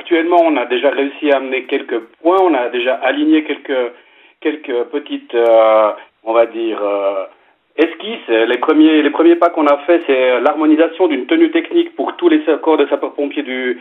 actuellement, on a déjà réussi à amener quelques points, on a déjà aligné quelques petites, on va dire, esquisses. Les premiers pas qu'on a fait, c'est l'harmonisation d'une tenue technique pour tous les corps de sapeurs-pompiers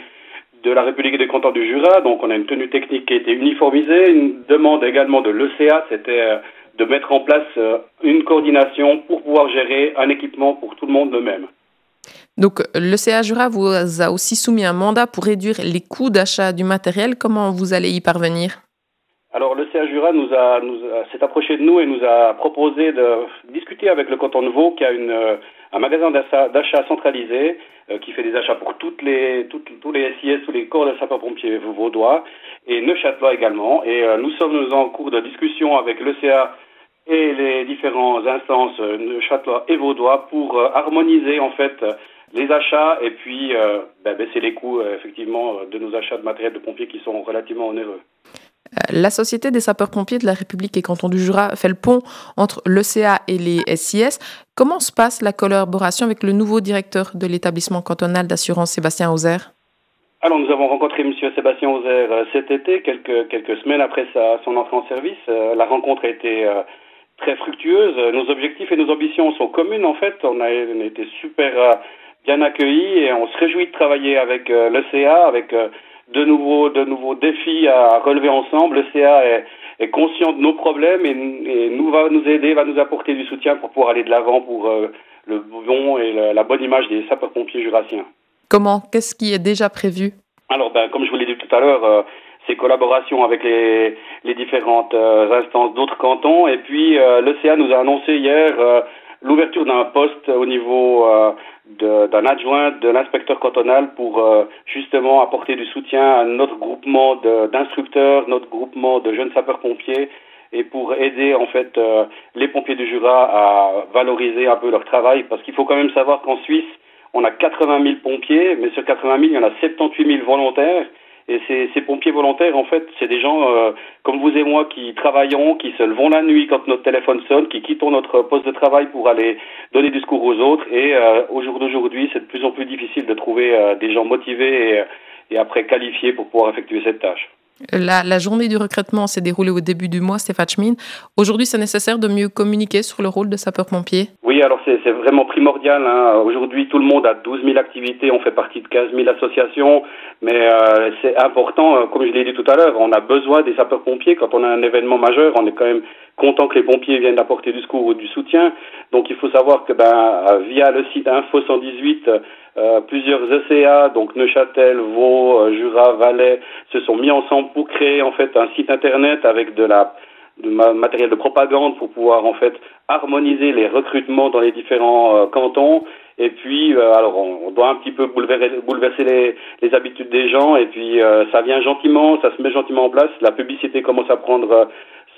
de la République et des cantons du Jura. Donc, on a une tenue technique qui a été uniformisée. Une demande également de l'ECA, c'était de mettre en place une coordination pour pouvoir gérer un équipement pour tout le monde le même. Donc, le CA Jura vous a aussi soumis un mandat pour réduire les coûts d'achat du matériel. Comment vous allez y parvenir? Alors le CA Jura s'est approché de nous et nous a proposé de discuter avec le canton de Vaud qui a un magasin d'achat centralisé qui fait des achats pour tous les SIS, tous les corps de sapeurs-pompiers vaudois et Neuchâtelois également. Et nous sommes en cours de discussion avec le CA et les différentes instances Neuchâtelois et vaudois pour harmoniser en fait les achats et puis baisser les coûts effectivement de nos achats de matériel de pompiers qui sont relativement onéreux. La Société des sapeurs-pompiers de la République et canton du Jura fait le pont entre l'ECA et les SIS. Comment se passe la collaboration avec le nouveau directeur de l'établissement cantonal d'assurance, Sébastien Hauser? Alors nous avons rencontré M. Sébastien Hauser cet été, quelques semaines après son entrée en service. La rencontre a été très fructueuse. Nos objectifs et nos ambitions sont communes en fait. On a été super bien accueillis et on se réjouit de travailler avec l'ECA, avec de nouveaux défis à relever ensemble. L'ECA est conscient de nos problèmes et va nous aider, va nous apporter du soutien pour pouvoir aller de l'avant pour le bon et la bonne image des sapeurs-pompiers jurassiens. Comment? Qu'est-ce qui est déjà prévu? Alors, comme je vous l'ai dit tout à l'heure, ces collaborations avec les différentes instances d'autres cantons. Et puis, l'ECA nous a annoncé hier l'ouverture d'un poste au niveau d'un adjoint de l'inspecteur cantonal pour justement apporter du soutien à notre groupement d'instructeurs, notre groupement de jeunes sapeurs-pompiers et pour aider en fait les pompiers du Jura à valoriser un peu leur travail. Parce qu'il faut quand même savoir qu'en Suisse, on a 80 000 pompiers, mais sur 80 000, il y en a 78 000 volontaires. Et ces pompiers volontaires, en fait, c'est des gens comme vous et moi qui travaillons, qui se levons la nuit quand notre téléphone sonne, qui quittons notre poste de travail pour aller donner du secours aux autres. Et au jour d'aujourd'hui, c'est de plus en plus difficile de trouver des gens motivés et après qualifiés pour pouvoir effectuer cette tâche. La journée du recrutement s'est déroulée au début du mois, Stéphane Schmid. Aujourd'hui, c'est nécessaire de mieux communiquer sur le rôle de sapeur-pompier? Oui, alors c'est vraiment primordial. Aujourd'hui, tout le monde a 12 000 activités, on fait partie de 15 000 associations, mais c'est important, comme je l'ai dit tout à l'heure, on a besoin des sapeurs-pompiers. Quand on a un événement majeur, on est quand même content que les pompiers viennent apporter du secours ou du soutien. Donc il faut savoir que via le site Info 118, plusieurs ECA, donc Neuchâtel, Vaud, Jura, Valais, se sont mis ensemble pour créer en fait un site internet avec de matériel de propagande pour pouvoir en fait harmoniser les recrutements dans les différents cantons. Et puis, alors on doit un petit peu bouleverser les habitudes des gens. Et puis, ça vient gentiment, ça se met gentiment en place. La publicité commence à prendre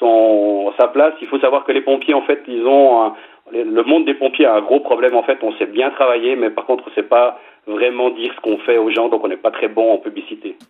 sa place. Il faut savoir que les pompiers, en fait, le monde des pompiers a un gros problème. En fait, on sait bien travailler, mais par contre, on ne sait pas vraiment dire ce qu'on fait aux gens, donc on n'est pas très bon en publicité.